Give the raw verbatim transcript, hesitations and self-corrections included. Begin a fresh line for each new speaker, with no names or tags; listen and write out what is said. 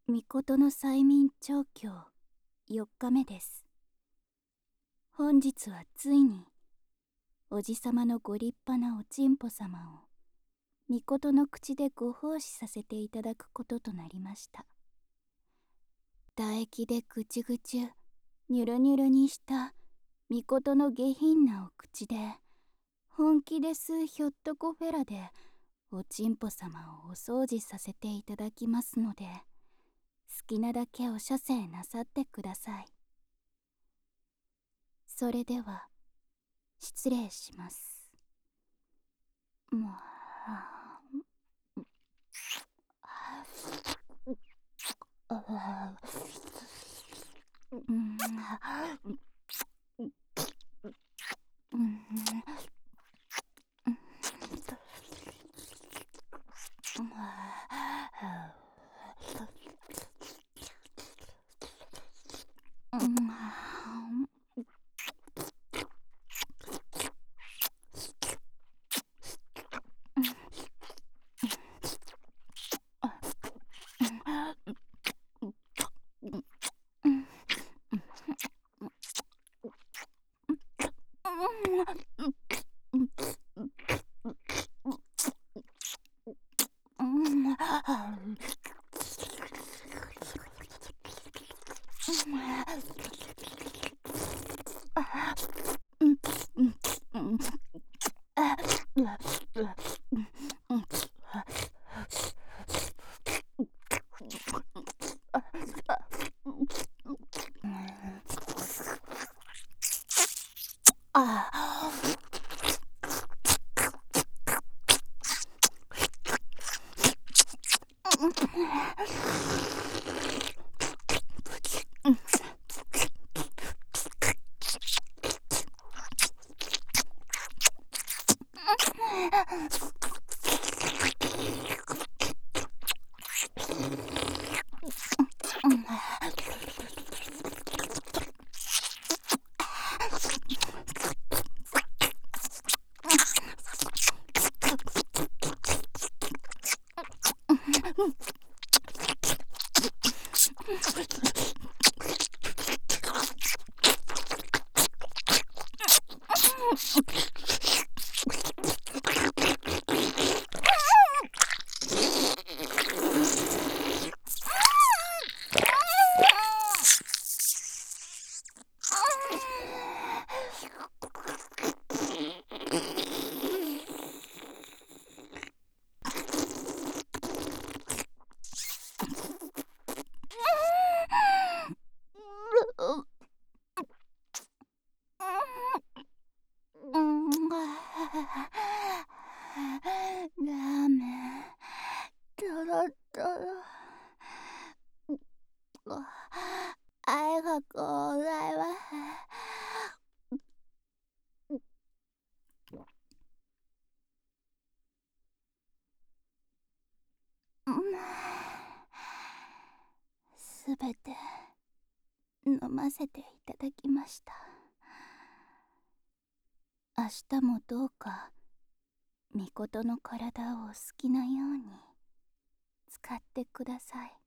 みことの催眠調教よっかめです。本日はついにおじさまのご立派なおちんぽ様をみことの口でご奉仕させていただくこととなりました。唾液でぐちぐちゅニュルニュルにしたみことの下品なお口で本気ですひょっとこフェラでおちんぽ様をお掃除させていただきますので、好きなだけお射精なさってください。それでは失礼します。もうラーメントロトロありがとうございます。すべて飲ませていただきました。明日もどうかみことの体をお好きなように使ってください。